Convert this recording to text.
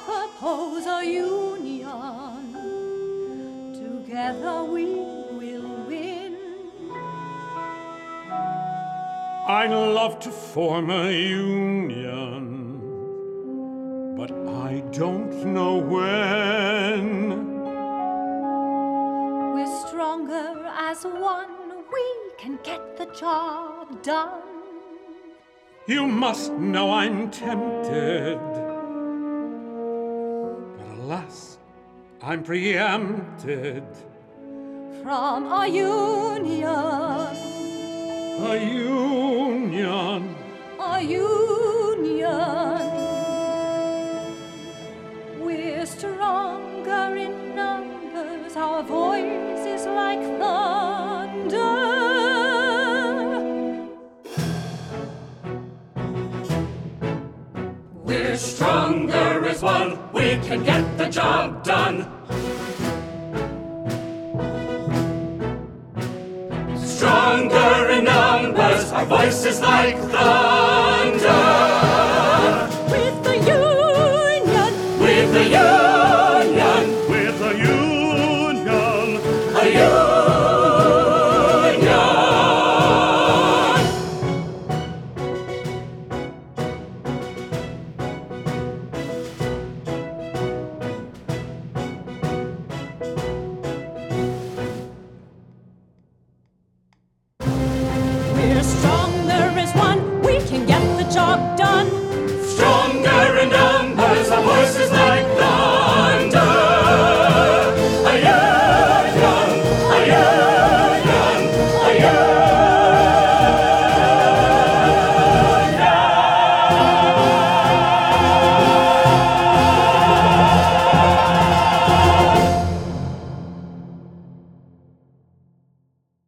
propose a union. Together we will win. I'd love to form a union, but I don't know when. We're stronger as one. We can get the job done. You must know I'm tempted, but alas, I'm preempted. From a union, A union. a union. We're stronger in numbers, our voice is like thunder. We're stronger as one, we can get the job done. Stronger in numbers, our voices like thunder. With the union, With the union.